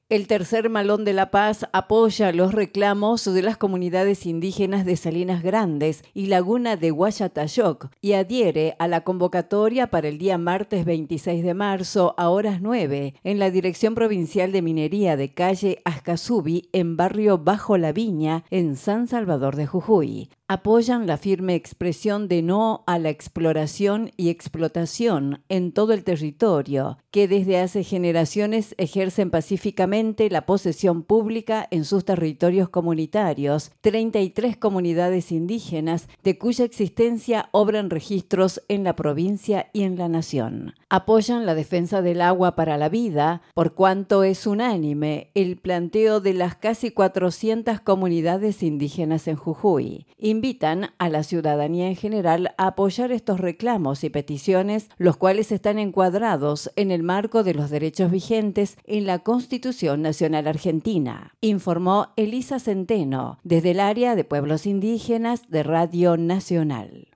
El Tercer Malón de la Paz apoya los reclamos de las comunidades indígenas de Salinas Grandes y Laguna de Huayatayoc y adhiere a la convocatoria para el día martes 26 de marzo a horas 9 en la Dirección Provincial de Minería de calle Ascasubi en barrio Bajo la Viña en San Salvador de Jujuy. Apoyan la firme expresión de no a la exploración y explotación en todo el territorio, que desde hace generaciones ejercen pacíficamente la posesión pública en sus territorios comunitarios, 33 comunidades indígenas de cuya existencia obran registros en la provincia y en la nación. Apoyan la defensa del agua para la vida, por cuanto es unánime el planteo de las casi 400 comunidades indígenas en Jujuy. Invitan a la ciudadanía en general a apoyar estos reclamos y peticiones, los cuales están encuadrados en el marco de los derechos vigentes en la Constitución Nacional Argentina, informó Elisa Centeno, desde el área de pueblos indígenas de Radio Nacional.